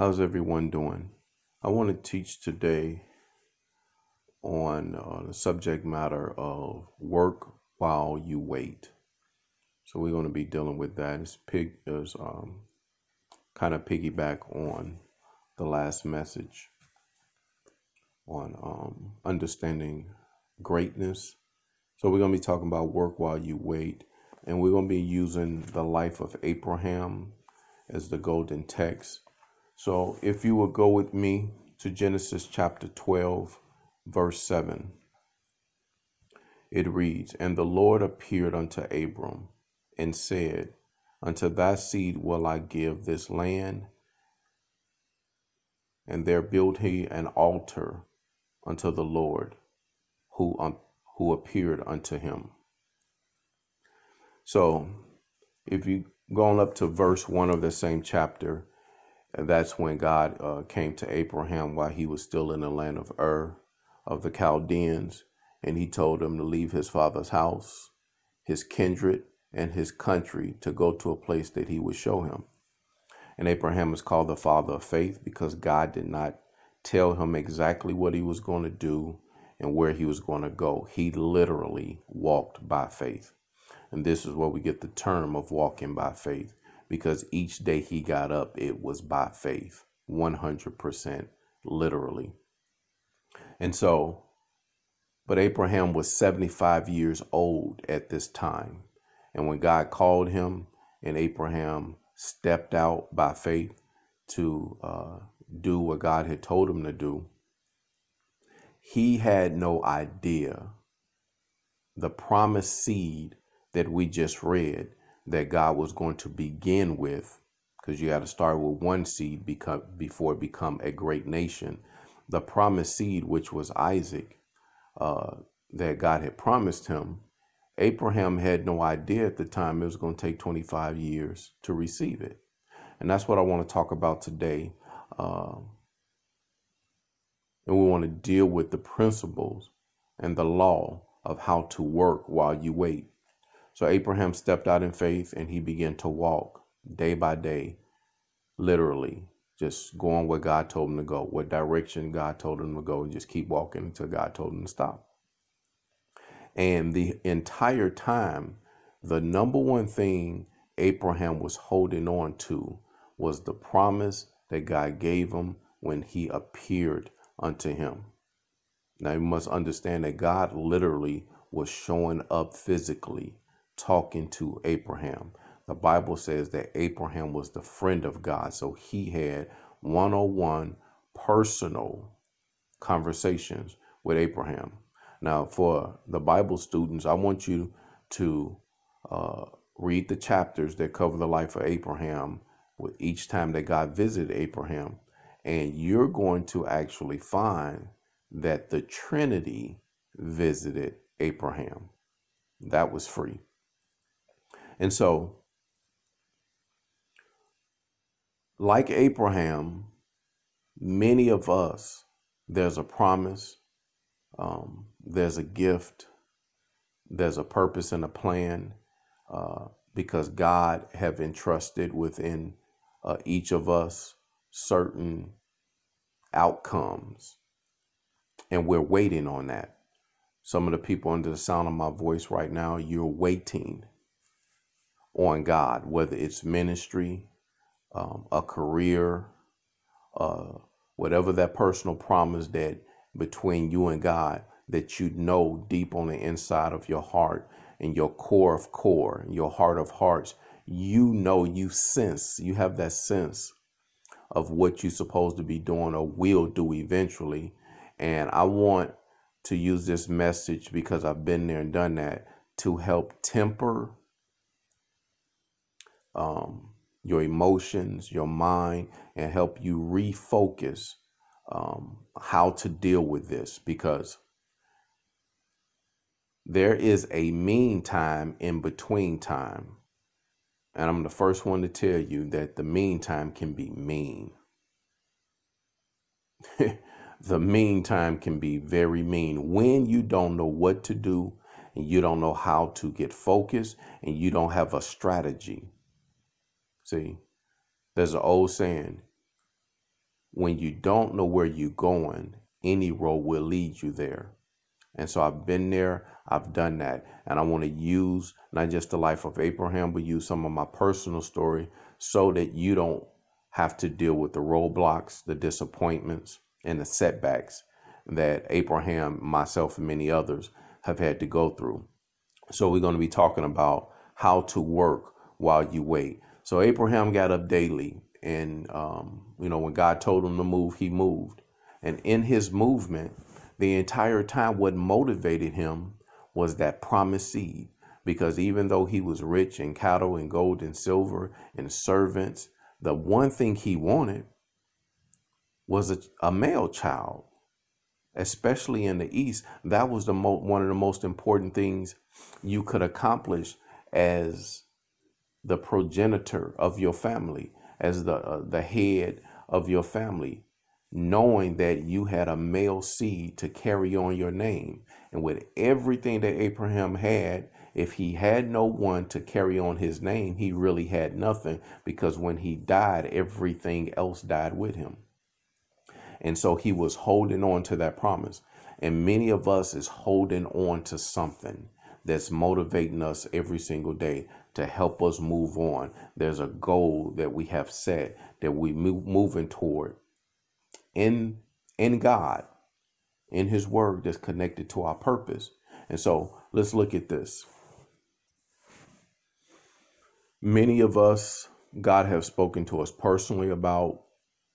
How's everyone doing? I want to teach today on the subject matter of work while you wait. So we're going to be dealing with that. It's kind of piggyback on the last message on understanding greatness. So we're going to be talking about work while you wait, and we're going to be using the life of Abraham as the golden text. So if you will go with me to Genesis chapter 12, verse 7, it reads, "And the Lord appeared unto Abram and said, Unto thy seed will I give this land. And there built he an altar unto the Lord who appeared unto him." So if you go on up to verse 1 of the same chapter, and that's when God came to Abraham while he was still in the land of Ur of the Chaldeans. And he told him to leave his father's house, his kindred, and his country to go to a place that he would show him. And Abraham is called the father of faith because God did not tell him exactly what he was going to do and where he was going to go. He literally walked by faith. And this is where we get the term of walking by faith, because each day he got up, it was by faith, 100% literally. And so, but Abraham was 75 years old at this time. And when God called him and Abraham stepped out by faith to do what God had told him to do, he had no idea the promised seed that we just read that God was going to begin with, because you got to start with one seed before it become a great nation. The promised seed, which was Isaac, that God had promised him, Abraham had no idea at the time it was going to take 25 years to receive it. And that's what I want to talk about today. And we want to deal with the principles and the law of how to work while you wait. So Abraham stepped out in faith and he began to walk day by day, literally just going where God told him to go, what direction God told him to go, and just keep walking until God told him to stop. And the entire time, the number one thing Abraham was holding on to was the promise that God gave him when he appeared unto him. Now you must understand that God literally was showing up physically, talking to Abraham. The Bible says that Abraham was the friend of God. So he had one-on-one personal conversations with Abraham. Now, for the Bible students, I want you to read the chapters that cover the life of Abraham with each time that God visited Abraham. And you're going to actually find that the Trinity visited Abraham. That was free. And so, like Abraham, many of us, there's a promise, there's a gift, there's a purpose and a plan, because God have entrusted within each of us certain outcomes, and we're waiting on that. Some of the people under the sound of my voice right now, you're waiting on God, whether it's ministry, a career, whatever that personal promise that between you and God that you know deep on the inside of your heart and your core of core, your heart of hearts, you know, you sense, you have that sense of what you're supposed to be doing or will do eventually. And I want to use this message, because I've been there and done that, to help temper your emotions, your mind, and help you refocus how to deal with this, because there is a mean time in between time. And I'm the first one to tell you that the meantime can be mean. The meantime can be very mean when you don't know what to do and you don't know how to get focused and you don't have a strategy. See, there's an old saying, when you don't know where you're going, any road will lead you there. And so I've been there, I've done that. And I want to use not just the life of Abraham, but use some of my personal story so that you don't have to deal with the roadblocks, the disappointments, and the setbacks that Abraham, myself, and many others have had to go through. So we're going to be talking about how to work while you wait. So Abraham got up daily, and when God told him to move, he moved. And in his movement, the entire time, what motivated him was that promised seed. Because even though he was rich in cattle and gold and silver and servants, the one thing he wanted was a male child, especially in the East. That was one of the most important things you could accomplish as the progenitor of your family, as the head of your family, knowing that you had a male seed to carry on your name. And with everything that Abraham had, if he had no one to carry on his name, he really had nothing, because when he died, everything else died with him. And so he was holding on to that promise. And many of us is holding on to something that's motivating us every single day to help us move on. There's a goal that we have set that we moving toward in God, in his word, that's connected to our purpose. And so let's look at this. Many of us, God have spoken to us personally about,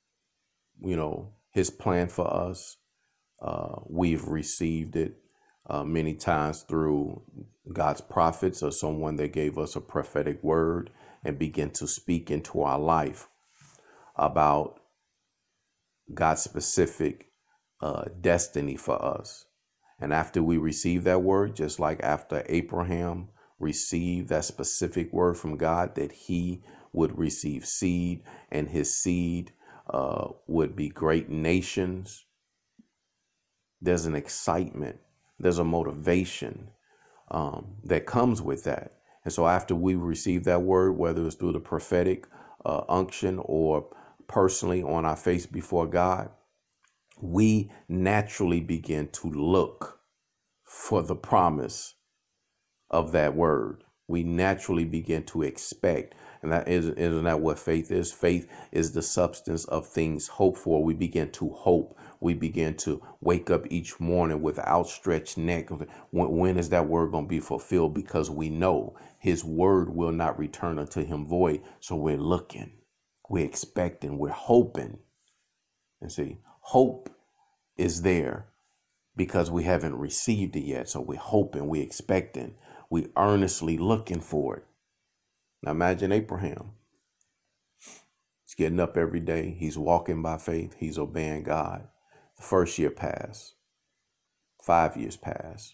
his plan for us. We've received it many times through God's prophets or someone that gave us a prophetic word and began to speak into our life about God's specific destiny for us. And after we receive that word, just like after Abraham received that specific word from God that he would receive seed, and his seed would be great nations, there's an excitement, there's a motivation that comes with that. And so after we receive that word, whether it's through the prophetic unction or personally on our face before God, we naturally begin to look for the promise of that word. We naturally begin to expect. And isn't that what faith is? Faith is the substance of things hoped for. We begin to hope. We begin to wake up each morning with outstretched neck. When is that word going to be fulfilled? Because we know his word will not return unto him void. So we're looking, we're expecting, we're hoping. And see, hope is there because we haven't received it yet. So we're hoping, we're expecting, we earnestly looking for it. Now imagine Abraham. He's getting up every day. He's walking by faith. He's obeying God. The first year passed. 5 years passed.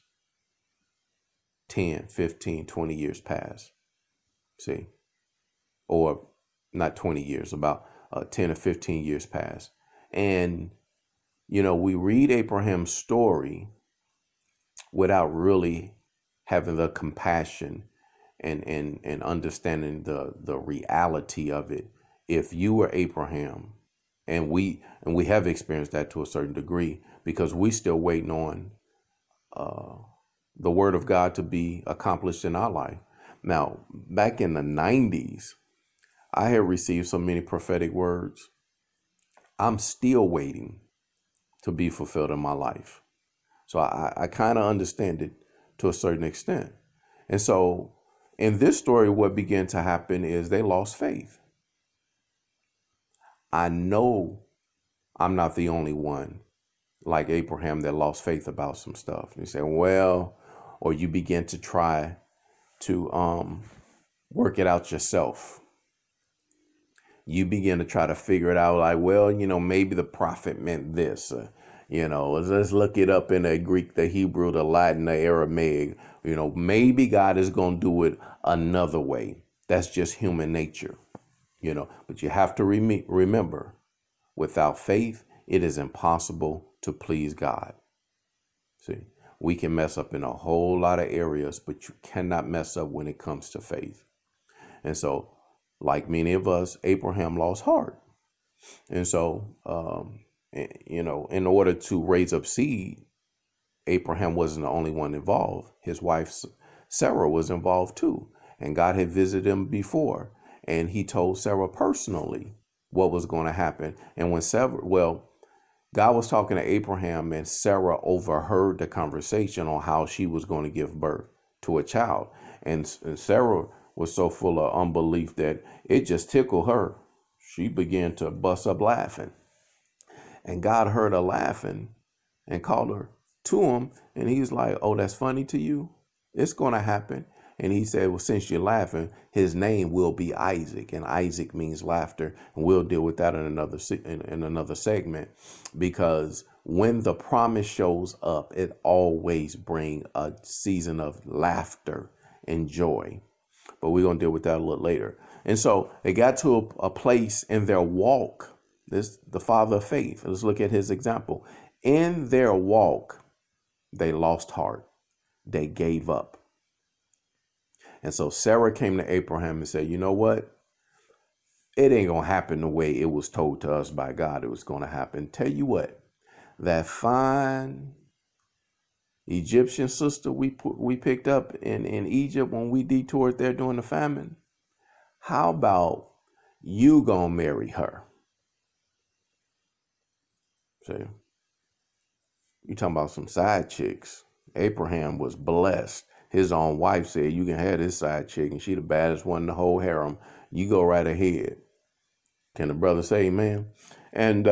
10, 15, 20 years passed. See? Or not 20 years, about 10 or 15 years passed. And, we read Abraham's story without really having the compassion and understanding the reality of it. If you were Abraham, and we have experienced that to a certain degree, because we still waiting on the word of God to be accomplished in our life. Now, back in the 90s, I had received so many prophetic words. I'm still waiting to be fulfilled in my life. So I kind of understand it to a certain extent. And so in this story, what began to happen is they lost faith. I know I'm not the only one like Abraham that lost faith about some stuff. And you say, well, or you begin to try to work it out yourself. You begin to try to figure it out like, well, maybe the prophet meant this. Let's look it up in the Greek, the Hebrew, the Latin, the Aramaic. Maybe God is going to do it another way. That's just human nature, But you have to remember, without faith, it is impossible to please God. See, we can mess up in a whole lot of areas, but you cannot mess up when it comes to faith. And so, like many of us, Abraham lost heart. And so, in order to raise up seed, Abraham wasn't the only one involved. His wife Sarah was involved too. And God had visited him before. And he told Sarah personally what was going to happen. And when God was talking to Abraham, and Sarah overheard the conversation on how she was going to give birth to a child. And Sarah was so full of unbelief that it just tickled her. She began to bust up laughing. And God heard her laughing and called her to him. And he's like, "Oh, that's funny to you? It's going to happen." And he said, "Well, since you're laughing, his name will be Isaac." And Isaac means laughter. And we'll deal with that in another segment, because when the promise shows up, it always brings a season of laughter and joy. But we're going to deal with that a little later. And so they got to a place in their walk. This the father of faith. Let's look at his example. In their walk, they lost heart. They gave up. And so Sarah came to Abraham and said, "You know what? It ain't going to happen the way it was told to us by God it was going to happen. Tell you what, that fine Egyptian sister we picked up in Egypt when we detoured there during the famine, how about you going to marry her?" See, you talking about some side chicks. Abraham was blessed. His own wife said, "You can have this side chick, and she the baddest one in the whole harem. You go right ahead." Can the brother say amen? And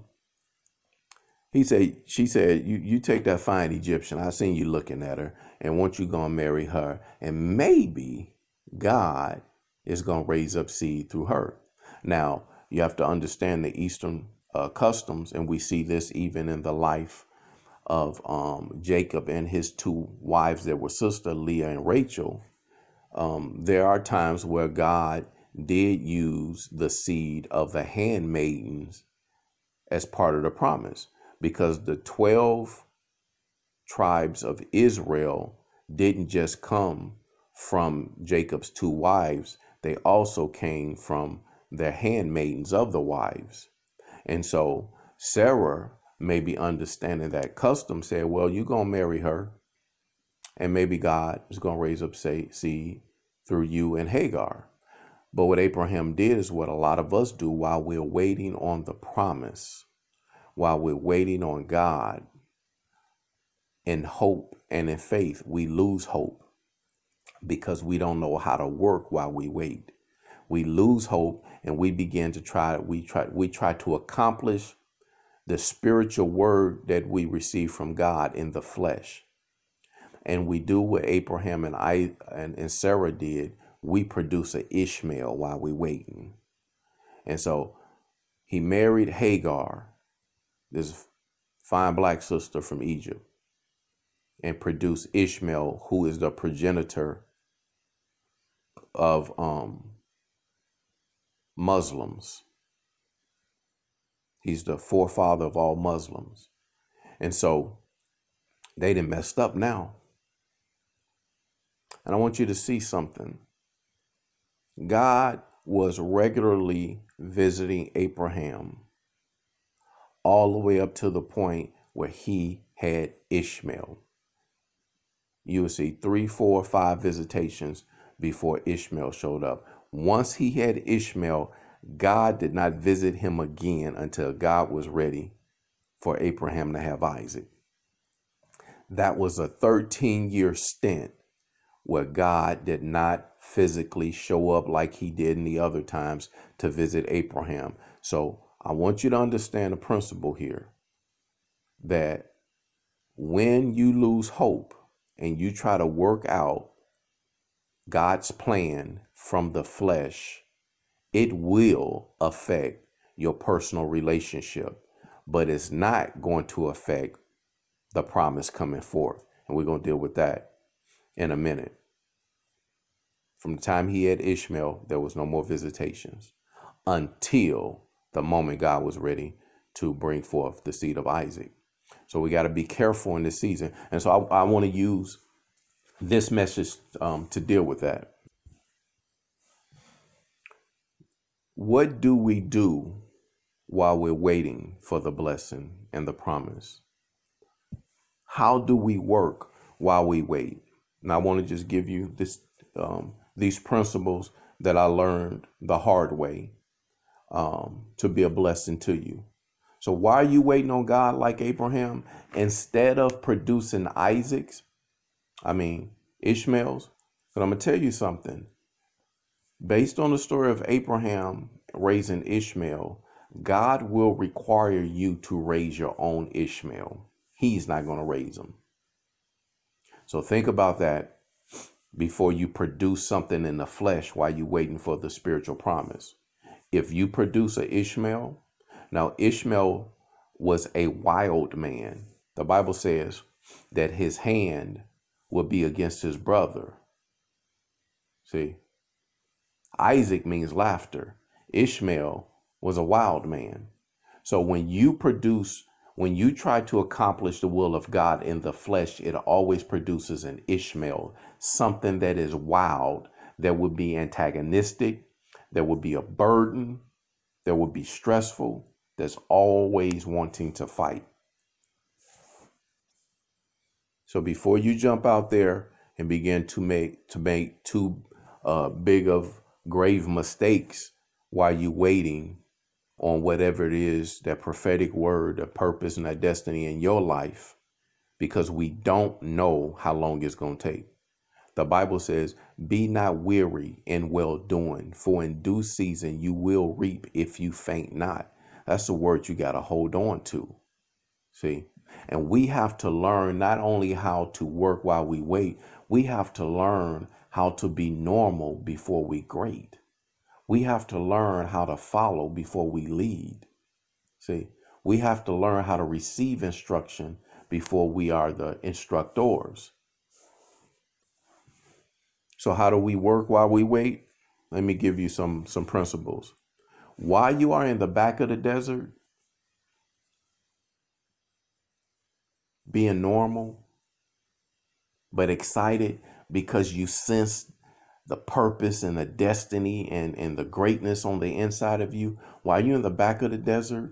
she said, you take that fine Egyptian. I seen you looking at her, and want you gonna marry her, and maybe God is gonna raise up seed through her. Now you have to understand the Eastern customs, and we see this even in the life of Jacob and his two wives that were sister, Leah and Rachel. There are times where God did use the seed of the handmaidens as part of the promise, because the 12 tribes of Israel didn't just come from Jacob's two wives. They also came from the handmaidens of the wives. And so Sarah may be understanding that custom, said, "Well, you're going to marry her, and maybe God is going to raise up seed through you and Hagar." But what Abraham did is what a lot of us do while we're waiting on the promise, while we're waiting on God in hope and in faith. We lose hope because we don't know how to work while we wait. We lose hope, and we begin to try to accomplish the spiritual word that we receive from God in the flesh. And we do what Abraham and Sarah did. We produce an Ishmael while we're waiting. And so he married Hagar, this fine black sister from Egypt, and produced Ishmael, who is the progenitor of Muslims. He's the forefather of all Muslims. And so they done messed up now. And I want you to see something. God was regularly visiting Abraham all the way up to the point where he had Ishmael. You will see 3, 4, 5 visitations before Ishmael showed up. Once he had Ishmael, God did not visit him again until God was ready for Abraham to have Isaac. That was a 13-year stint where God did not physically show up like he did in the other times to visit Abraham. So I want you to understand the principle here, that when you lose hope and you try to work out God's plan from the flesh, it will affect your personal relationship, but it's not going to affect the promise coming forth. And we're going to deal with that in a minute. From the time he had Ishmael, there was no more visitations until the moment God was ready to bring forth the seed of Isaac. So we got to be careful in this season. And so I want to use this message to deal with that. What do we do while we're waiting for the blessing and the promise? How do we work while we wait? And I want to just give you these principles that I learned the hard way, to be a blessing to you. So why are you waiting on God like Abraham? Instead of producing Ishmael's? But I'm going to tell you something. Based on the story of Abraham raising Ishmael, God will require you to raise your own Ishmael. He's not going to raise them. So think about that before you produce something in the flesh while you're waiting for the spiritual promise. If you produce an Ishmael, now Ishmael was a wild man. The Bible says that his hand would be against his brother. See, Isaac means laughter. Ishmael was a wild man. So when you try to accomplish the will of God in the flesh, it always produces an Ishmael, something that is wild, that would be antagonistic, that would be a burden, that would be stressful, that's always wanting to fight. So before you jump out there and begin to make too big of grave mistakes while you waiting on whatever it is, that prophetic word, that purpose and that destiny in your life, because we don't know how long it's going to take. The Bible says, be not weary in well doing, for in due season you will reap if you faint not. That's the word you got to hold on to. See, and we have to learn not only how to work while we wait, we have to learn how to be normal before we great. We have to learn how to follow before we lead. See, we have to learn how to receive instruction before we are the instructors. So how do we work while we wait? Let me give you some principles. While you are in the back of the desert, being normal, but excited because you sense the purpose and the destiny and the greatness on the inside of you, while you're in the back of the desert,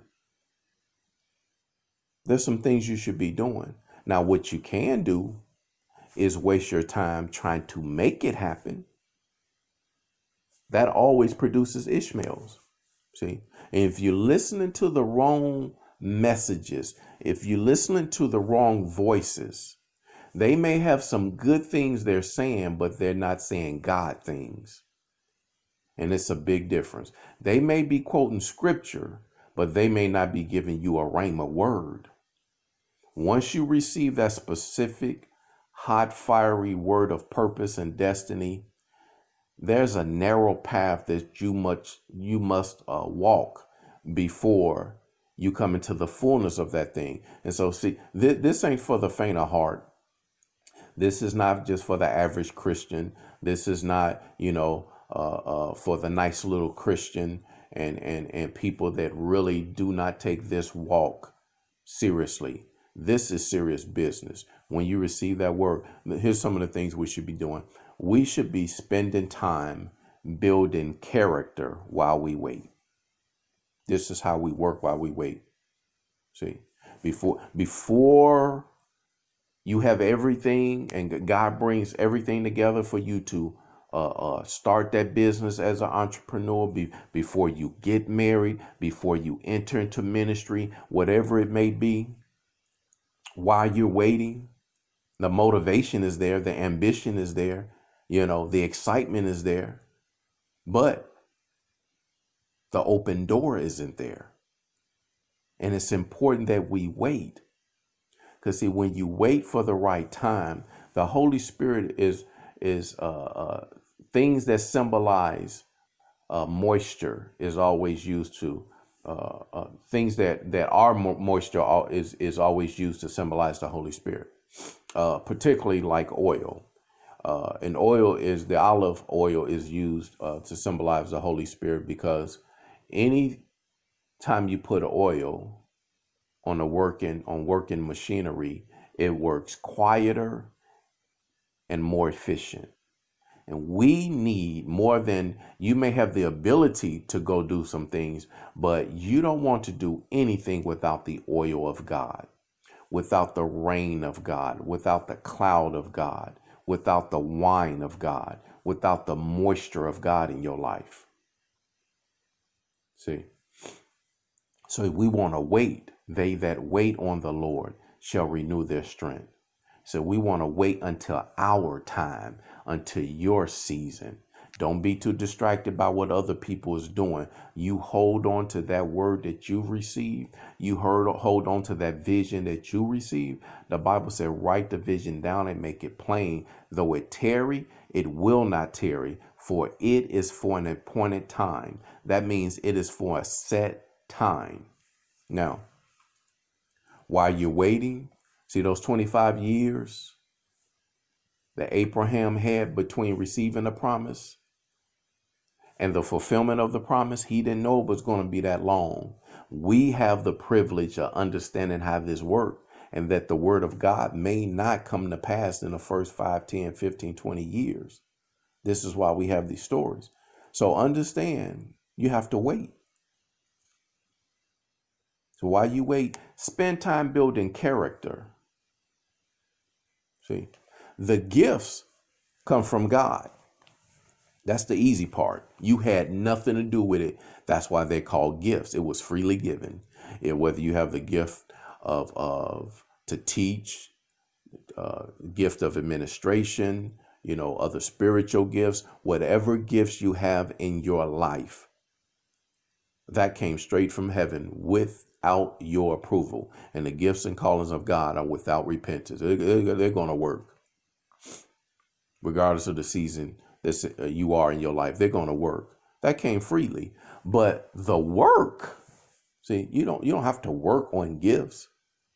there's some things you should be doing. Now, what you can do is waste your time trying to make it happen. That always produces Ishmaels. See, and if you're listening to the wrong messages, if you're listening to the wrong voices, they may have some good things they're saying, but they're not saying God things. And it's a big difference. They may be quoting scripture, but they may not be giving you a rhema word. Once you receive that specific, hot, fiery word of purpose and destiny, there's a narrow path that you must walk before you come into the fullness of that thing. And so, see, this ain't for the faint of heart. This is not just for the average Christian. This is not, for the nice little Christian and people that really do not take this walk seriously. This is serious business. When you receive that word, here's some of the things we should be doing. We should be spending time building character while we wait. This is how we work while we wait. See, before you have everything and God brings everything together for you to start that business as an entrepreneur, before you get married, before you enter into ministry, whatever it may be, while you're waiting, the motivation is there, the ambition is there, the excitement is there, but the open door isn't there. And it's important that we wait. Because see, when you wait for the right time, the Holy Spirit is things that symbolize moisture is always used to things that are moisture is always used to symbolize the Holy Spirit, particularly like oil. And the olive oil is used to symbolize the Holy Spirit, because any time you put oil on working machinery, it works quieter and more efficient. And we need more than you may have the ability to go do some things, but you don't want to do anything without the oil of God, without the rain of God, without the cloud of God, without the wine of God, without the moisture of God in your life. See? So we want to wait. They that wait on the Lord shall renew their strength. So we want to wait until our time, until your season. Don't be too distracted by what other people is doing. You hold on to that word that you received. You hold on to that vision that you received. The Bible said, write the vision down and make it plain. Though it tarry, it will not tarry, for it is for an appointed time. That means it is for a set time. Now, while you're waiting, see those 25 years that Abraham had between receiving the promise and the fulfillment of the promise? He didn't know it was going to be that long. We have the privilege of understanding how this works, and that the word of God may not come to pass in the first 5, 10, 15, 20 years. This is why we have these stories. So understand, you have to wait. So while you wait, spend time building character. See, the gifts come from God. That's the easy part. You had nothing to do with it. That's why they're called gifts. It was freely given. Whether you have the gift of to teach, gift of administration, other spiritual gifts, whatever gifts you have in your life, that came straight from heaven without your approval. And the gifts and callings of God are without repentance. They're going to work. Regardless of the season that you are in your life, they're going to work. That came freely. But the work, see, you don't have to work on gifts.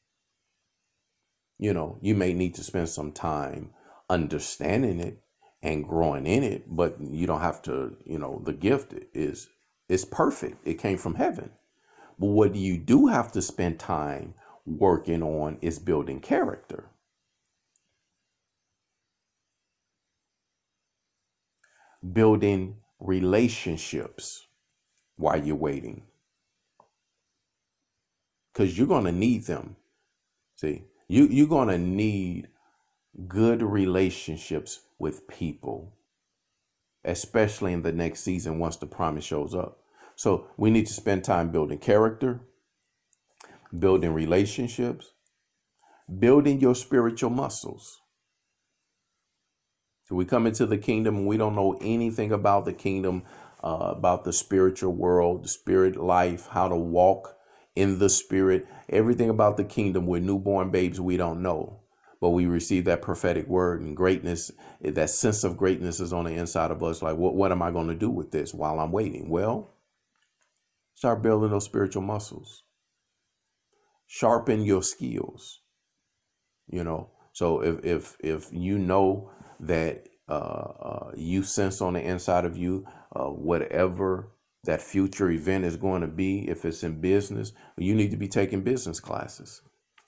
You may need to spend some time understanding it and growing in it, but you don't have to, the gift is perfect. It came from heaven. But what you do have to spend time working on is building character. Building relationships while you're waiting. Because you're going to need them. See, you're going to need good relationships with people, especially in the next season once the promise shows up. So we need to spend time building character, building relationships, building your spiritual muscles. So we come into the kingdom and we don't know anything about the kingdom, about the spiritual world, the spirit life, how to walk in the spirit, everything about the kingdom. We're newborn babes, we don't know. But we receive that prophetic word, and greatness, that sense of greatness is on the inside of us. Like, what am I going to do with this while I'm waiting? Well, start building those spiritual muscles. Sharpen your skills. So if you know that you sense on the inside of you whatever that future event is going to be, if it's in business, you need to be taking business classes.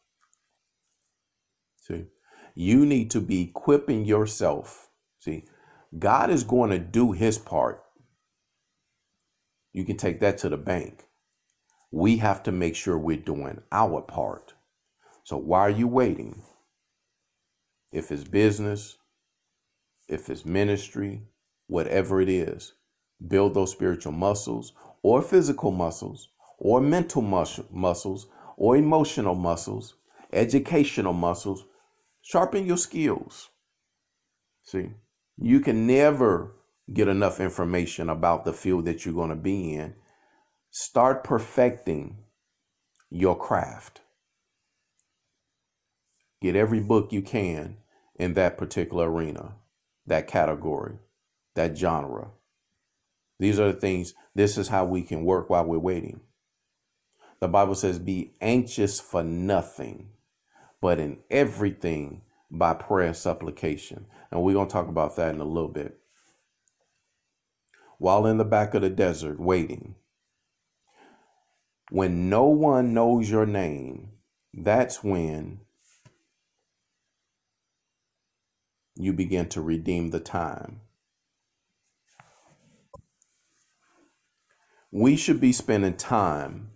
See, you need to be equipping yourself. See, God is going to do his part. You can take that to the bank. We have to make sure we're doing our part. So why are you waiting? If it's business, if it's ministry, whatever it is, build those spiritual muscles or physical muscles or mental muscles or emotional muscles, educational muscles. Sharpen your skills. See, you can never get enough information about the field that you're going to be in. Start perfecting your craft. Get every book you can in that particular arena, that category, that genre. These are the things. This is how we can work while we're waiting. The Bible says, be anxious for nothing, but in everything by prayer and supplication. And we're going to talk about that in a little bit. While in the back of the desert waiting, when no one knows your name, that's when you begin to redeem the time. We should be spending time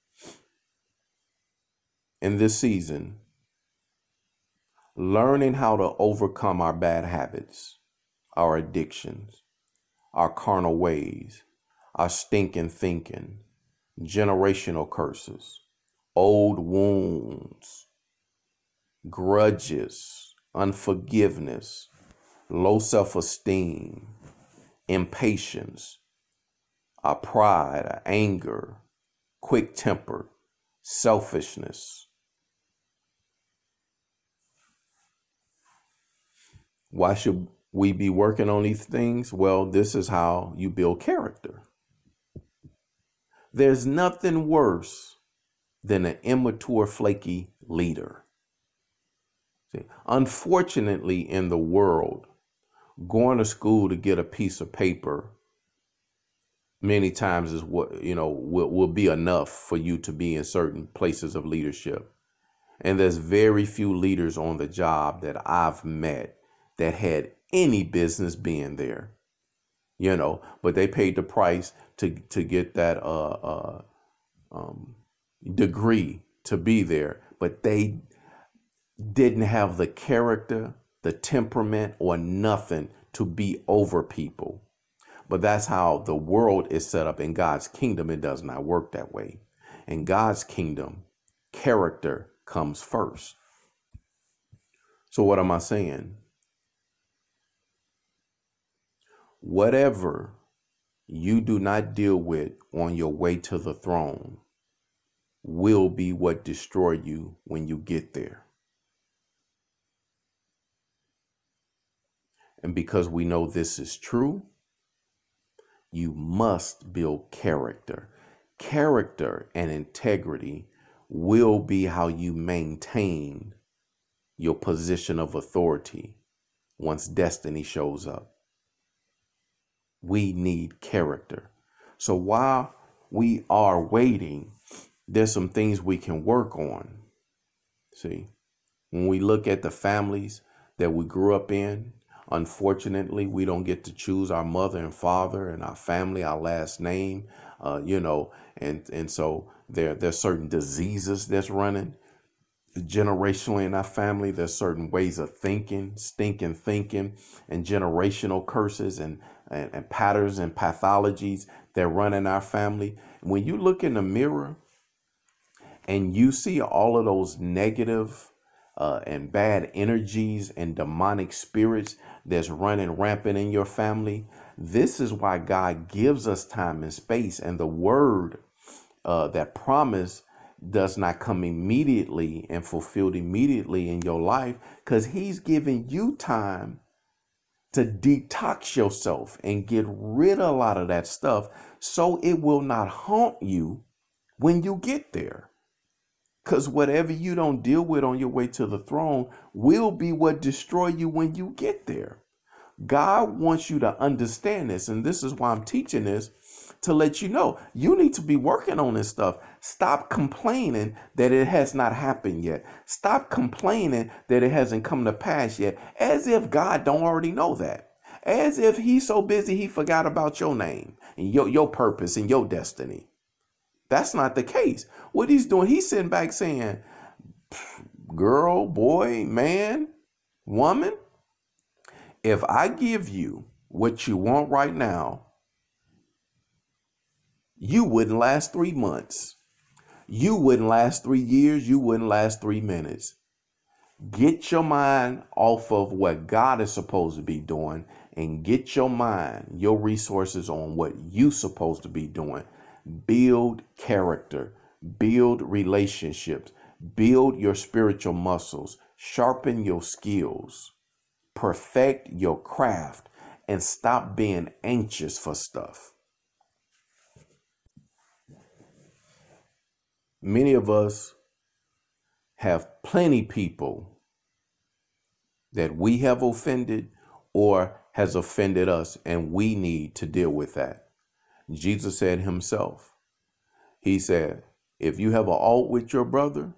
in this season learning how to overcome our bad habits, our addictions, our carnal ways, our stinking thinking, generational curses, old wounds, grudges, unforgiveness, low self-esteem, impatience, our pride, our anger, quick temper, selfishness. Why should we be working on these things? Well, this is how you build character. There's nothing worse than an immature, flaky leader. See, unfortunately, in the world, going to school to get a piece of paper many times is what, will be enough for you to be in certain places of leadership. And there's very few leaders on the job that I've met that had any business being there, but they paid the price to get that degree to be there, but they didn't have the character, the temperament, or nothing to be over people. But that's how the world is set up. In God's kingdom, it does not work that way. In God's kingdom, character comes first. So what am I saying? Whatever you do not deal with on your way to the throne will be what destroy you when you get there. And because we know this is true, you must build character. Character and integrity will be how you maintain your position of authority once destiny shows up. We need character. So while we are waiting, there's some things we can work on. See, when we look at the families that we grew up in, unfortunately, we don't get to choose our mother and father and our family, our last name, and so there's certain diseases that's running generationally in our family. There's certain ways of thinking, stinking thinking, and generational curses and patterns and pathologies that run in our family. When you look in the mirror and you see all of those negative and bad energies and demonic spirits that's running rampant in your family, this is why God gives us time and space, and the word that promise does not come immediately and fulfilled immediately in your life, because he's giving you time to detox yourself and get rid of a lot of that stuff so it will not haunt you when you get there. Because whatever you don't deal with on your way to the throne will be what destroy you when you get there. God wants you to understand this, and this is why I'm teaching this, to let you know you need to be working on this stuff. Stop complaining that it has not happened yet. Stop complaining that it hasn't come to pass yet, as if God don't already know that. As if he's so busy he forgot about your name and your purpose and your destiny. That's not the case. What he's doing, he's sitting back saying, girl, boy, man, woman, if I give you what you want right now, you wouldn't last 3 months. You wouldn't last 3 years. You wouldn't last 3 minutes. Get your mind off of what God is supposed to be doing and get your mind, your resources on what you're supposed to be doing. Build character, build relationships, build your spiritual muscles, sharpen your skills, perfect your craft, and stop being anxious for stuff. Many of us have plenty people that we have offended or has offended us, and we need to deal with that. Jesus said himself, he said, if you have an ought with your brother,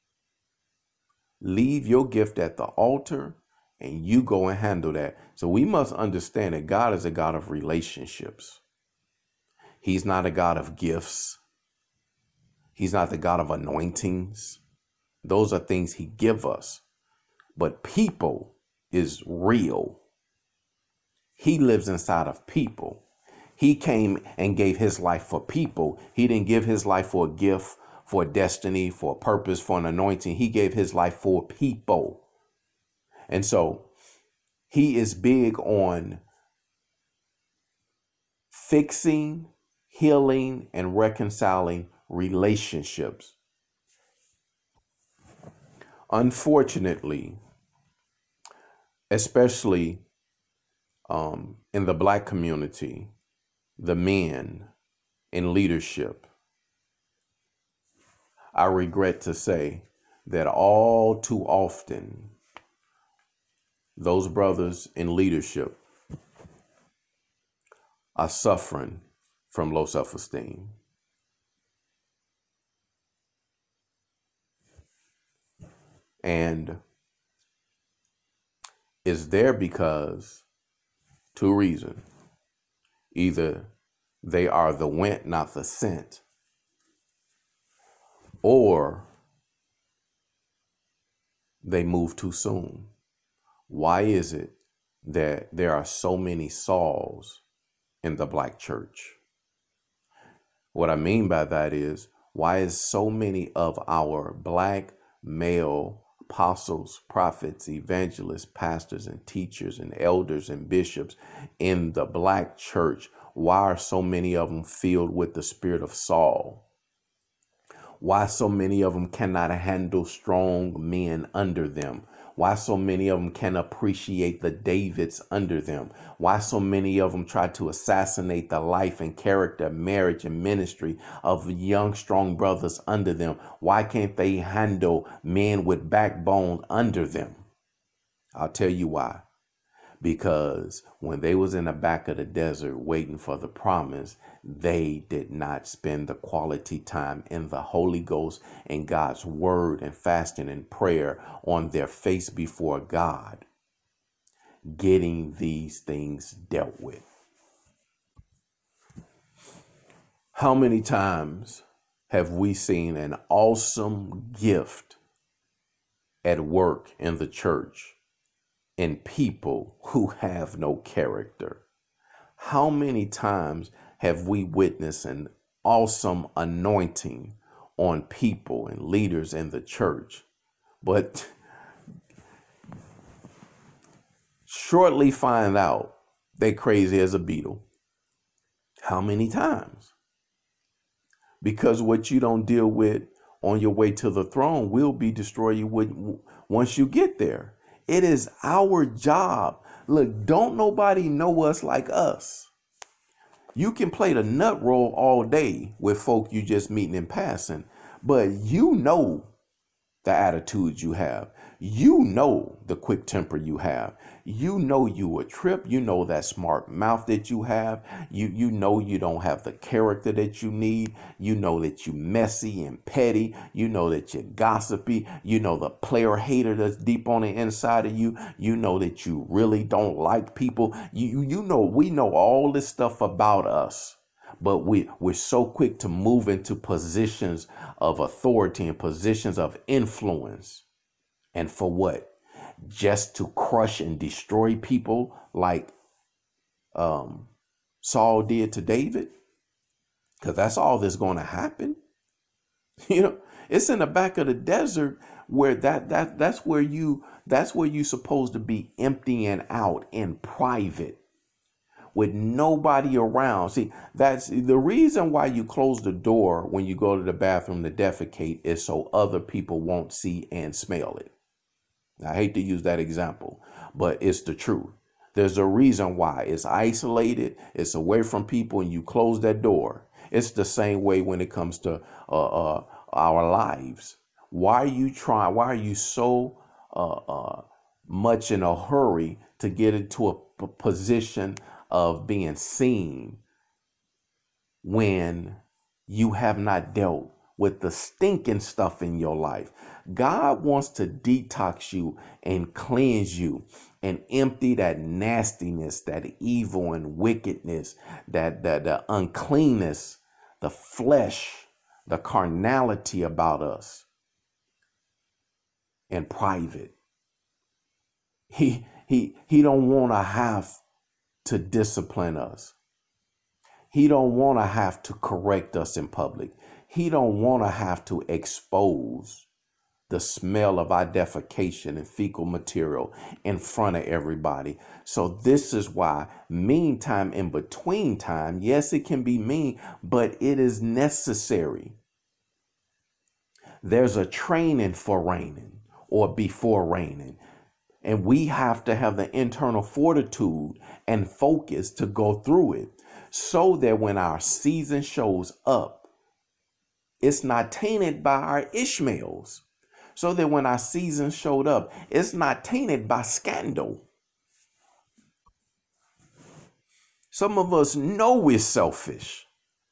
leave your gift at the altar and you go and handle that. So we must understand that God is a God of relationships. He's not a God of gifts. He's not the God of anointings. Those are things he give us. But people is real. He lives inside of people. He came and gave his life for people. He didn't give his life for a gift, for a destiny, for a purpose, for an anointing. He gave his life for people. And so he is big on fixing, healing, and reconciling relationships. Unfortunately, especially in the Black community, the men in leadership, I regret to say that all too often, those brothers in leadership are suffering from low self-esteem. And it's there because two reasons. Either they are the went, not the sent, or they move too soon. Why is it that there are so many Sauls in the Black church? What I mean by that is, why is so many of our Black male apostles, prophets, evangelists, pastors, and teachers, and elders, and bishops in the Black church, why are so many of them filled with the spirit of Saul? Why so many of them cannot handle strong men under them? Why so many of them can appreciate the Davids under them? Why so many of them try to assassinate the life and character, marriage and ministry of young, strong brothers under them? Why can't they handle men with backbone under them? I'll tell you why. Because when they was in the back of the desert waiting for the promise, they did not spend the quality time in the Holy Ghost and God's word and fasting and prayer on their face before God, getting these things dealt with. How many times have we seen an awesome gift at work in the church in people who have no character? How many times have we witnessed an awesome anointing on people and leaders in the church, but shortly find out they crazy as a beetle? How many times? Because what you don't deal with on your way to the throne will be destroyed you with once you get there. It is our job. Look, don't nobody know us like us. You can play the nut roll all day with folk you just meeting in passing, but you know the attitude you have. You know the quick temper you have. You know you a trip. You know that smart mouth that you have. You know you don't have the character that you need. You know that you messy and petty. You know that you're gossipy. You know the player hater that's deep on the inside of you. You know that you really don't like people. You know we know all this stuff about us. But we're so quick to move into positions of authority and positions of influence. And for what? Just to crush and destroy people like Saul did to David? Because that's all that's going to happen. You know, it's in the back of the desert where that's where you're supposed to be emptying out in private, with nobody around. See, that's the reason why you close the door when you go to the bathroom to defecate, is so other people won't see and smell it. I hate to use that example, but it's the truth. There's a reason why it's isolated, it's away from people, and you close that door. It's the same way when it comes to our lives. Why are you so much in a hurry to get into a position of being seen when you have not dealt with the stinking stuff in your life. God wants to detox you and cleanse you and empty that nastiness, that evil and wickedness, that the uncleanness, the flesh, the carnality about us in private. He don't want to have to discipline us. He don't want to have to correct us in public. He don't want to have to expose the smell of our defecation and fecal material in front of everybody. So this is why mean time in between time, yes, it can be mean, but it is necessary. There's a training for reigning or before reigning. And we have to have the internal fortitude and focus to go through it so that when our season shows up, it's not tainted by our Ishmaels. So that when our season showed up, it's not tainted by scandal. Some of us know we're selfish.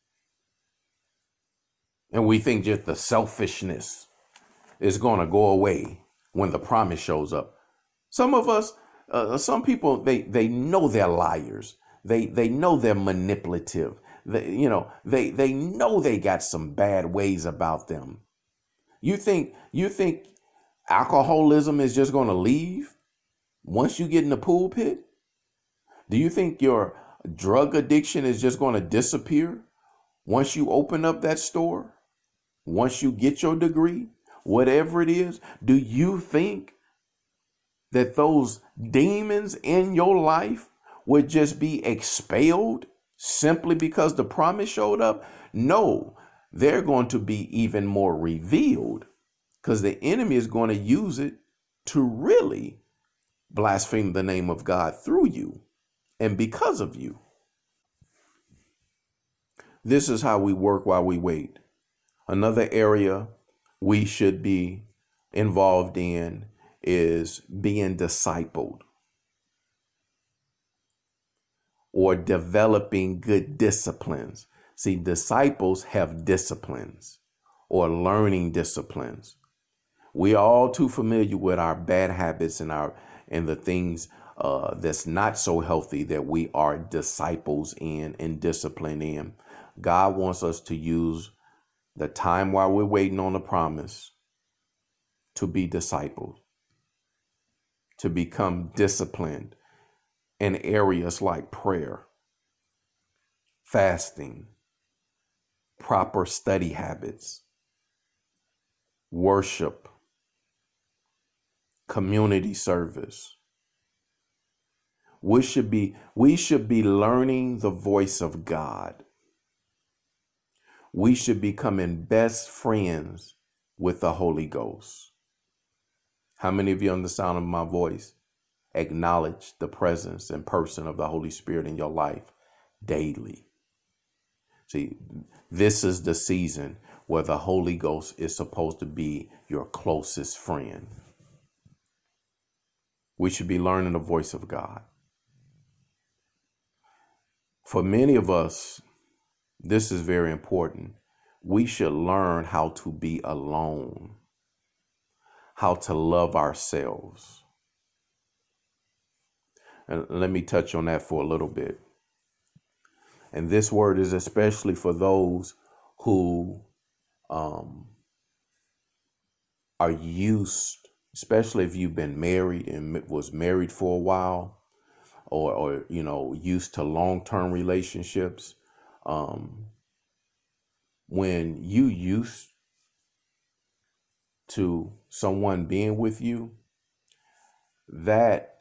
And we think just the selfishness is going to go away when the promise shows up. Some of us, some people, they know they're liars. They know they're manipulative. They know they got some bad ways about them. You think alcoholism is just going to leave once you get in the pulpit? Do you think your drug addiction is just going to disappear once you open up that store? Once you get your degree, whatever it is, do you think that those demons in your life would just be expelled simply because the promise showed up? No, they're going to be even more revealed because the enemy is going to use it to really blaspheme the name of God through you and because of you. This is how we work while we wait. Another area we should be involved in is being discipled or developing good disciplines. See, disciples have disciplines or learning disciplines. We are all too familiar with our bad habits and the things that's not so healthy that we are disciples in and disciplined in. God wants us to use the time while we're waiting on the promise to be disciples, to become disciplined in areas like prayer, fasting, proper study habits, worship, community service. We should be learning the voice of God. We should be becoming best friends with the Holy Ghost. How many of you on the sound of my voice acknowledge the presence and person of the Holy Spirit in your life daily? See, this is the season where the Holy Ghost is supposed to be your closest friend. We should be learning the voice of God. For many of us, this is very important. We should learn how to be alone, how to love ourselves. And let me touch on that for a little bit. And this word is especially for those who are used, especially if you've been married and was married for a while, or used to long-term relationships. When you used to someone being with you, that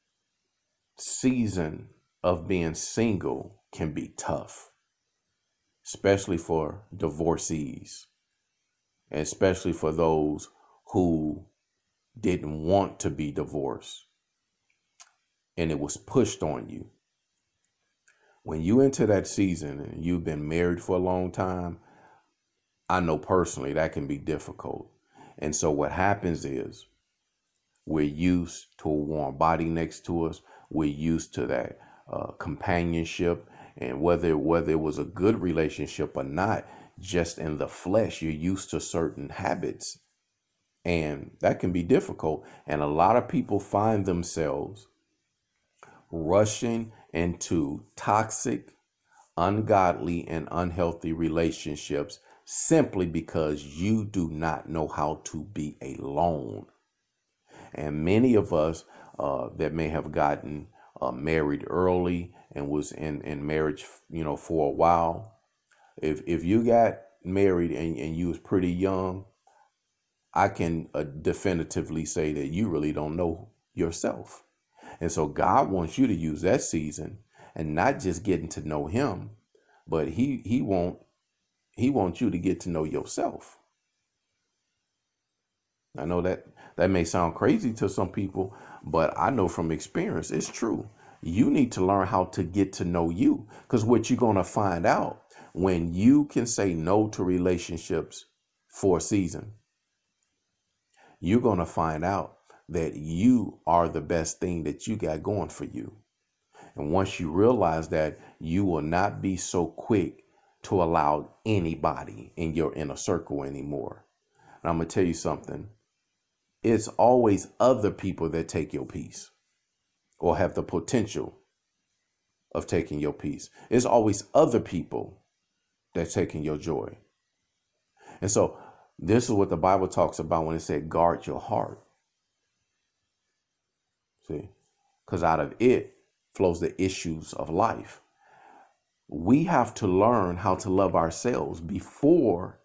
season of being single can be tough, especially for divorcees, and especially for those who didn't want to be divorced and it was pushed on you. When you enter that season and you've been married for a long time, I know personally that can be difficult. And so what happens is we're used to a warm body next to us. We're used to that companionship. And whether it was a good relationship or not, just in the flesh. You're used to certain habits, and that can be difficult. And a lot of people find themselves rushing into toxic, ungodly, and unhealthy relationships simply because you do not know how to be alone. And many of us that may have gotten married early and was in marriage, for a while. If you got married and you was pretty young, I can definitively say that you really don't know yourself. And so God wants you to use that season and not just getting to know him, but he wants you to get to know yourself. I know that may sound crazy to some people, but I know from experience it's true. You need to learn how to get to know you, because what you're going to find out when you can say no to relationships for a season, you're going to find out that you are the best thing that you got going for you. And once you realize that, you will not be so quick to allow anybody in your inner circle anymore. And I'm going to tell you something. It's always other people that take your peace or have the potential of taking your peace. It's always other people that's taking your joy. And so this is what the Bible talks about when it said guard your heart. See, because out of it flows the issues of life. We have to learn how to love ourselves before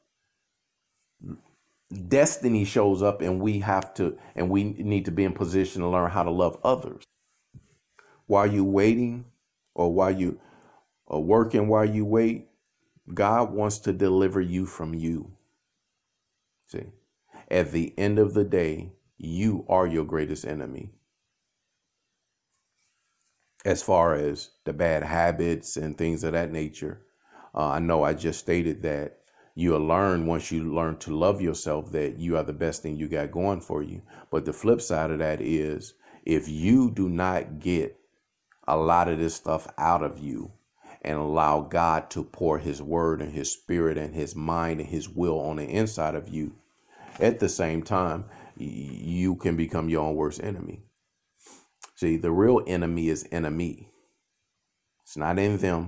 destiny shows up, and we need to be in position to learn how to love others. While you waiting, or while you are working, while you wait, God wants to deliver you from you. See, at the end of the day, you are your greatest enemy. As far as the bad habits and things of that nature, I know I just stated that you'll learn, once you learn to love yourself, that you are the best thing you got going for you. But the flip side of that is, if you do not get a lot of this stuff out of you and allow God to pour his word and his spirit and his mind and his will on the inside of you, at the same time, you can become your own worst enemy. See, the real enemy is enemy. It's not in them.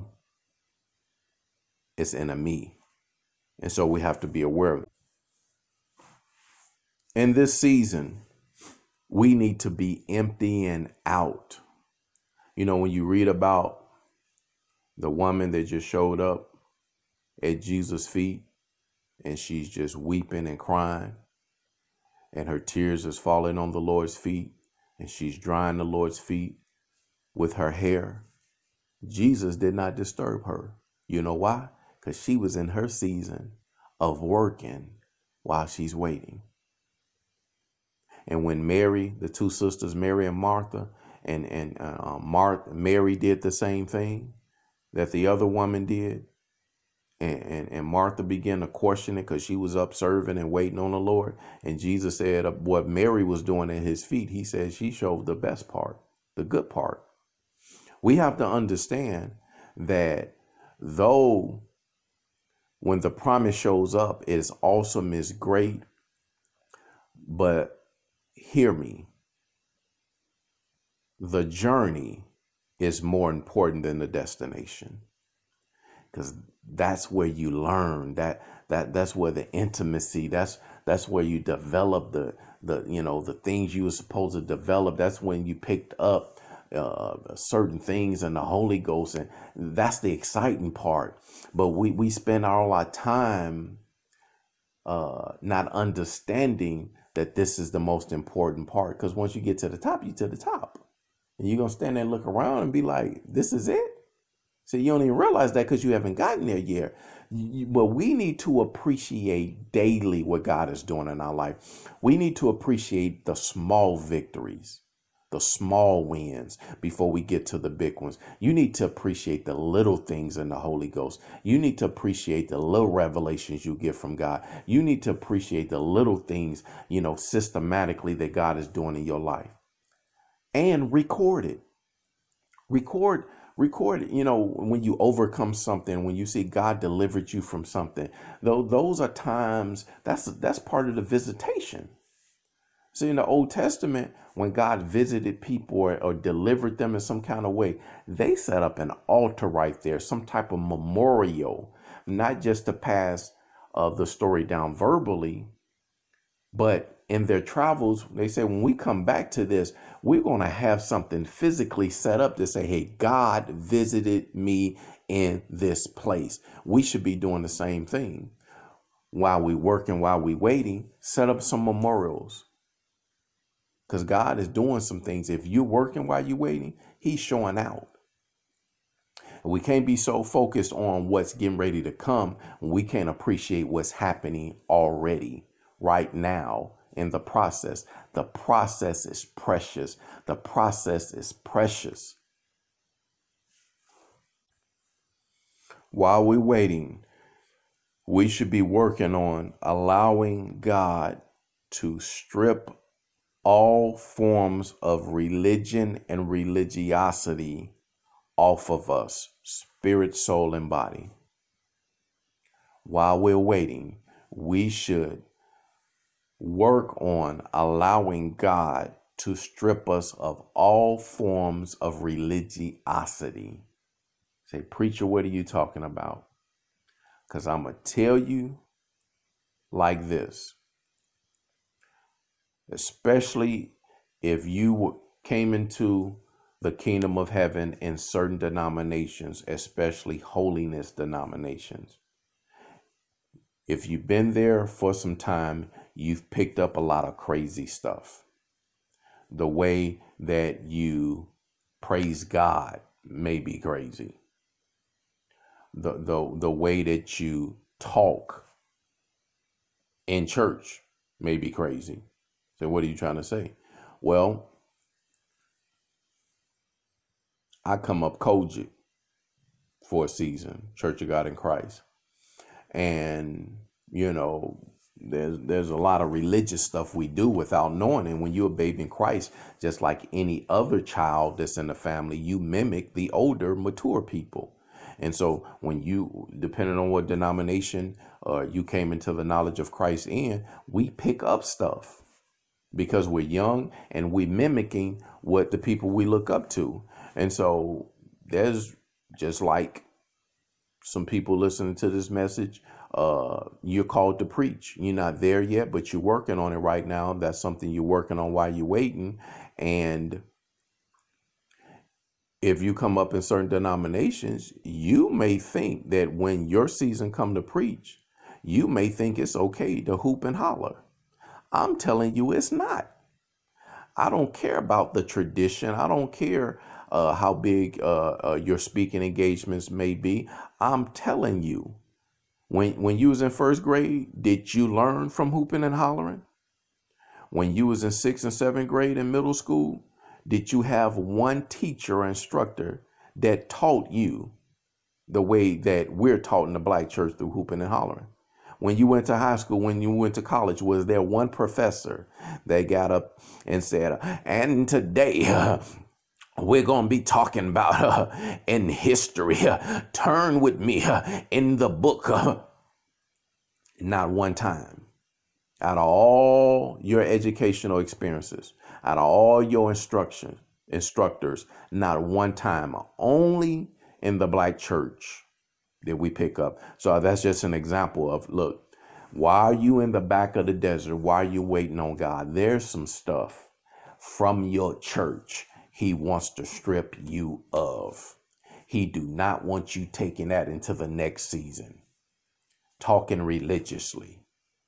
It's enemy. And so we have to be aware of it. In this season, we need to be emptying out. When you read about the woman that just showed up at Jesus' feet, and she's just weeping and crying, and her tears is falling on the Lord's feet, and she's drying the Lord's feet with her hair. Jesus did not disturb her. You know why? Because she was in her season of working while she's waiting. And when Mary, the two sisters, Mary and Martha, Mary did the same thing that the other woman did, and Martha began to question it because she was up serving and waiting on the Lord. And Jesus said what Mary was doing at his feet, he said she showed the best part, the good part. We have to understand that though when the promise shows up, it's awesome, it's great, but hear me, the journey is more important than the destination, because that's where you learn, that's where the intimacy, that's where you develop the things you were supposed to develop. That's when you picked up certain things in the Holy Ghost, and that's the exciting part. But we spend all our time not understanding that this is the most important part, because once you get to the top, you're to the top, and you're gonna stand there and look around and be like, this is it. So you don't even realize that because you haven't gotten there yet. But we need to appreciate daily what God is doing in our life. We need to appreciate the small victories, the small wins before we get to the big ones. You need to appreciate the little things in the Holy Ghost. You need to appreciate the little revelations you get from God. You need to appreciate the little things, systematically that God is doing in your life. And record it. Record Record it. When you overcome something, when you see God delivered you from something, though, those are times that's part of the visitation. See, in the Old Testament, when God visited people or delivered them in some kind of way, they set up an altar right there, some type of memorial, not just to pass the story down verbally, but in their travels, they say, when we come back to this, we're going to have something physically set up to say, hey, God visited me in this place. We should be doing the same thing. While we working, while we waiting, set up some memorials. Because God is doing some things. If you're working while you're waiting, he's showing out. We can't be so focused on what's getting ready to come when we can't appreciate what's happening already right now in the process. The process is precious. The process is precious. While we're waiting, we should be working on allowing God to strip all forms of religion and religiosity off of us, spirit, soul, and body. While we're waiting, we should work on allowing God to strip us of all forms of religiosity. Say, preacher, what are you talking about? Because I'm going to tell you like this. Especially if you came into the kingdom of heaven in certain denominations, especially holiness denominations. If you've been there for some time, you've picked up a lot of crazy stuff. The way that you praise God may be crazy. The way that you talk in church may be crazy. So what are you trying to say? Well, I come up Kojic for a season, Church of God in Christ. And, there's a lot of religious stuff we do without knowing. And when you're a baby in Christ, just like any other child that's in the family, you mimic the older, mature people. And so when you, depending on what denomination you came into the knowledge of Christ in, we pick up stuff. Because we're young and we're mimicking what the people we look up to. And so there's just like some people listening to this message, you're called to preach. You're not there yet, but you're working on it right now. That's something you're working on while you're waiting. And if you come up in certain denominations, you may think that when your season come to preach, you may think it's okay to hoop and holler. I'm telling you, it's not. I don't care about the tradition. I don't care how big your speaking engagements may be. I'm telling you, when you was in first grade, did you learn from hooping and hollering? When you was in 6th and 7th grade in middle school, did you have one teacher or instructor that taught you the way that we're taught in the black church through hooping and hollering? When you went to high school, when you went to college, was there one professor that got up and said, and today we're going to be talking about in history, turn with me in the book. Not one time. Out of all your educational experiences, out of all your instructors, not one time, only in the black church that we pick up. So that's just an example of, look, while you in the back of the desert, while you waiting on God, there's some stuff from your church he wants to strip you of. He do not want you taking that into the next season, talking religiously,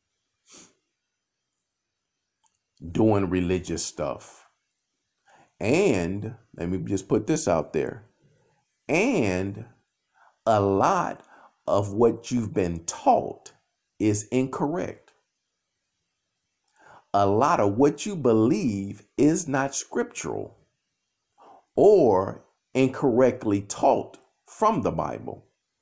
doing religious stuff. And let me just put this out there. And a lot of what you've been taught is incorrect. A lot of what you believe is not scriptural or incorrectly taught from the Bible.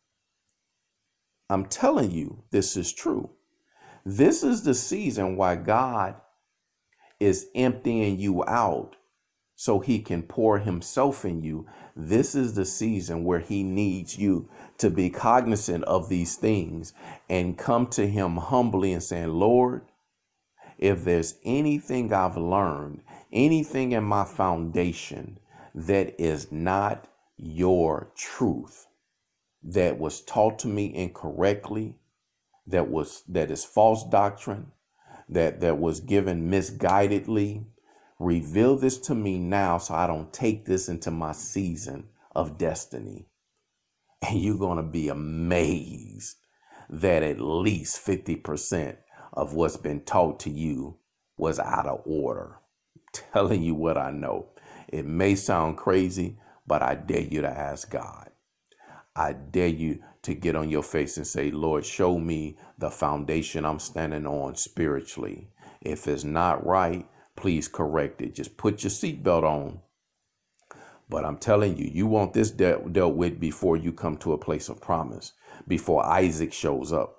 I'm telling you, this is true. This is the season why God is emptying you out so he can pour himself in you. This is the season where he needs you to be cognizant of these things and come to him humbly and saying, Lord, if there's anything I've learned, anything in my foundation that is not your truth, that was taught to me incorrectly, that is false doctrine, that was given misguidedly, reveal this to me now so I don't take this into my season of destiny. And you're going to be amazed that at least 50% of what's been taught to you was out of order. I'm telling you what I know. It may sound crazy, but I dare you to ask God. I dare you to get on your face and say, Lord, show me the foundation I'm standing on spiritually. If it's not right, please correct it. Just put your seatbelt on. But I'm telling you, you want this dealt with before you come to a place of promise, before Isaac shows up.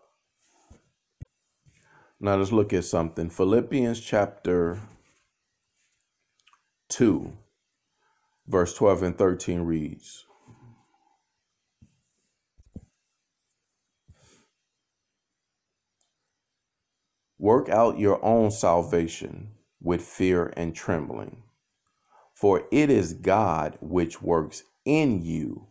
Now let's look at something. Philippians chapter 2, verse 12 and 13 reads, work out your own salvation with fear and trembling, for it is God which works in you,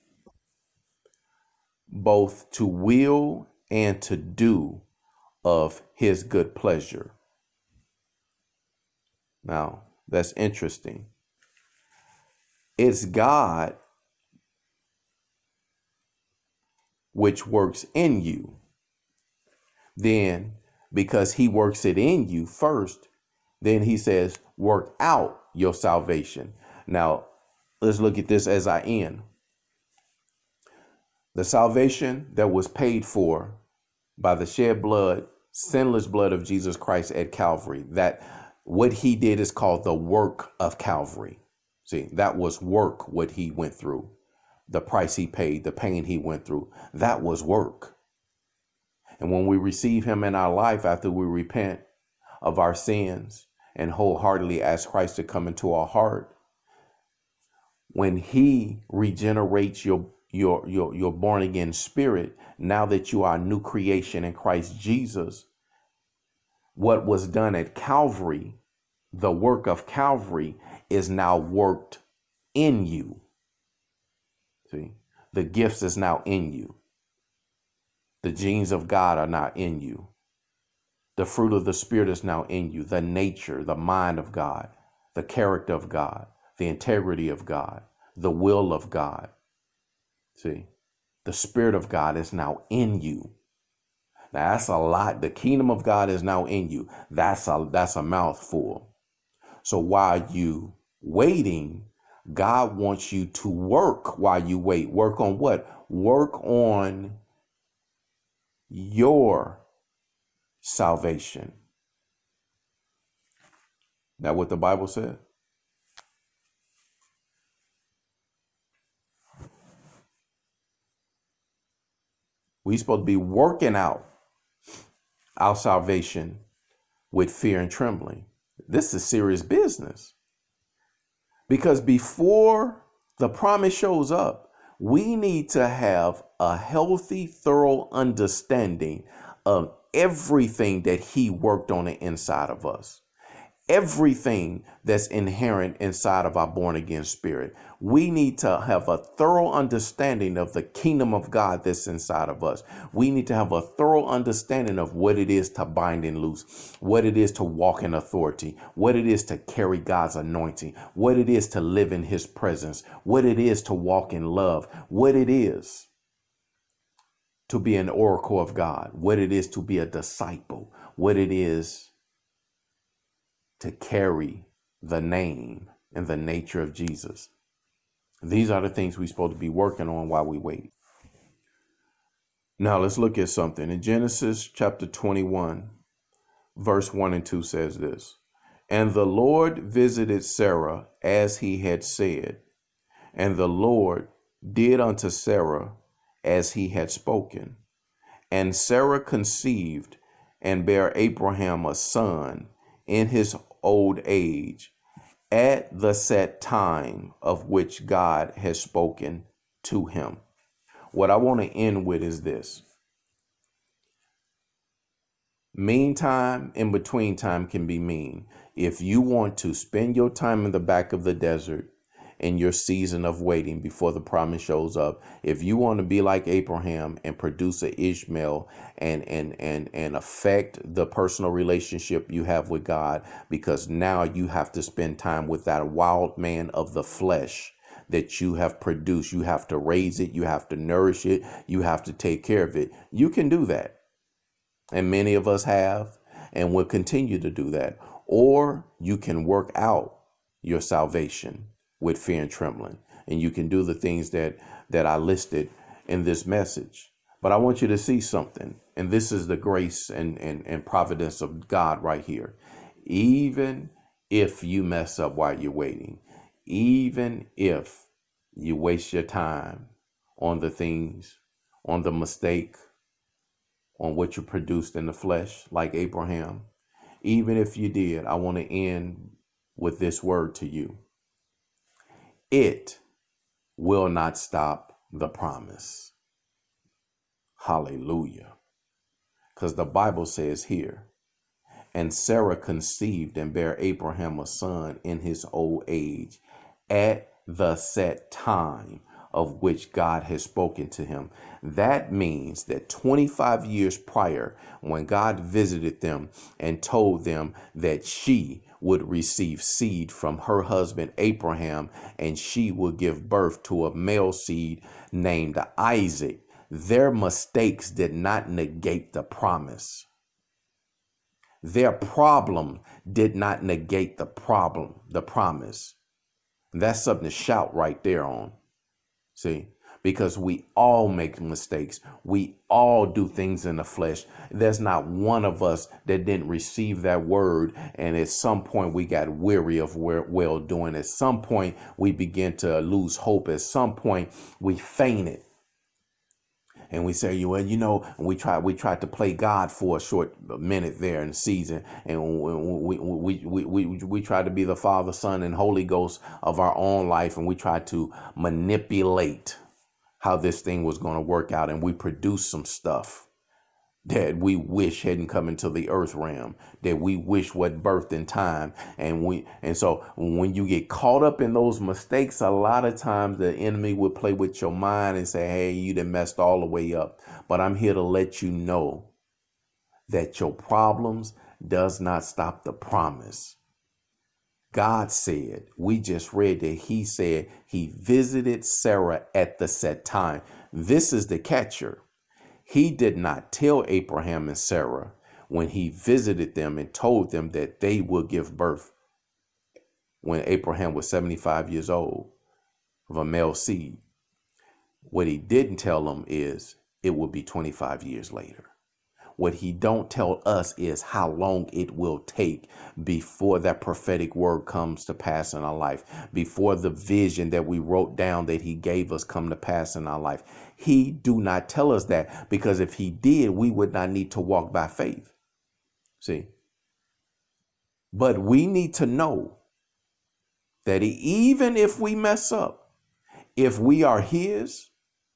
both to will and to do of his good pleasure. Now, that's interesting. It's God which works in you. Then, because he works it in you first, then he says, work out your salvation. Now, let's look at this as I end. The salvation that was paid for by the shed blood, sinless blood of Jesus Christ at Calvary, that what he did is called the work of Calvary. See, that was work, what he went through, the price he paid, the pain he went through. That was work. And when we receive him in our life, after we repent of our sins and wholeheartedly ask Christ to come into our heart, when he regenerates your born again spirit, now that you are a new creation in Christ Jesus, what was done at Calvary, the work of Calvary, is now worked in you. See, the gifts is now in you. The genes of God are now in you. The fruit of the Spirit is now in you. The nature, the mind of God, the character of God, the integrity of God, the will of God. See, the Spirit of God is now in you. Now that's a lot. The kingdom of God is now in you. That's a mouthful. So while you waiting, God wants you to work while you wait. Work on what? Work on your salvation. Now what the Bible said? We're supposed to be working out our salvation with fear and trembling. This is serious business. Because before the promise shows up, we need to have a healthy, thorough understanding of everything that he worked on the inside of us. Everything that's inherent inside of our born again spirit. We need to have a thorough understanding of the kingdom of God that's inside of us. We need to have a thorough understanding of what it is to bind and loose, what it is to walk in authority, what it is to carry God's anointing, what it is to live in his presence, what it is to walk in love, what it is to be an oracle of God, what it is to be a disciple, what it is to carry the name and the nature of Jesus. These are the things we're supposed to be working on while we wait. Now let's look at something. In Genesis chapter 21, verse 1 and 2 says this, and the Lord visited Sarah as he had said, and the Lord did unto Sarah as he had spoken. And Sarah conceived and bare Abraham a son in his old age, at the set time of which God has spoken to him. What I want to end with is this. Meantime, in between time can be mean. If you want to spend your time in the back of the desert in your season of waiting before the promise shows up, if you want to be like Abraham and produce an Ishmael and affect the personal relationship you have with God, because now you have to spend time with that wild man of the flesh that you have produced. You have to raise it. You have to nourish it. You have to take care of it. You can do that. And many of us have and will continue to do that. Or you can work out your salvation with fear and trembling. And you can do the things that I listed in this message. But I want you to see something. And this is the grace and providence of God right here. Even if you mess up while you're waiting, even if you waste your time on the things, on the mistake, on what you produced in the flesh, like Abraham, even if you did, I want to end with this word to you. It will not stop the promise. Hallelujah. Because the Bible says here, and Sarah conceived and bare Abraham a son in his old age at the set time of which God has spoken to him. That means that 25 years prior, when God visited them and told them that she would receive seed from her husband Abraham, and she would give birth to a male seed named Isaac, their mistakes did not negate the promise. Their problem did not negate the promise. That's something to shout right there on. See, because we all make mistakes. We all do things in the flesh. There's not one of us that didn't receive that word. And at some point we got weary of well doing. At some point we begin to lose hope. At some point we fainted. And we say, well, we tried to play God for a short minute there in the season. And we tried to be the Father, Son, and Holy Ghost of our own life. And we tried to manipulate how this thing was going to work out. And we produced some stuff that we wish hadn't come into the earth realm, that we wish was birthed in time. And so when you get caught up in those mistakes, a lot of times the enemy would play with your mind and say, hey, you done messed all the way up. But I'm here to let you know that your problems does not stop the promise. God said, we just read that he said he visited Sarah at the set time. This is the catcher. He did not tell Abraham and Sarah when he visited them and told them that they will give birth when Abraham was 75 years old of a male seed. What he didn't tell them is it will be 25 years later. What he don't tell us is how long it will take before that prophetic word comes to pass in our life, before the vision that we wrote down that he gave us come to pass in our life. He do not tell us that, because if he did, we would not need to walk by faith. See? But we need to know that even if we mess up, if we are his,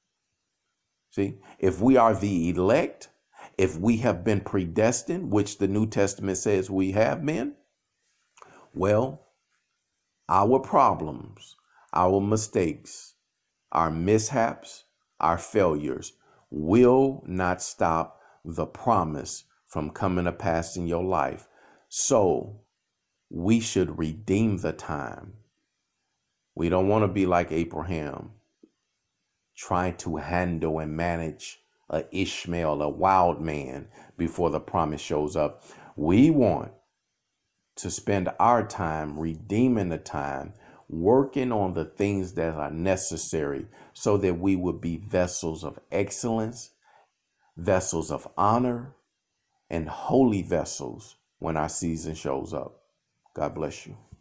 see, if we are the elect, if we have been predestined, which the New Testament says we have been, well, our problems, our mistakes, our mishaps, our failures will not stop the promise from coming to pass in your life. So we should redeem the time. We don't want to be like Abraham, trying to handle and manage a Ishmael, a wild man, before the promise shows up. We want to spend our time redeeming the time, working on the things that are necessary so that we would be vessels of excellence, vessels of honor, and holy vessels when our season shows up. God bless you.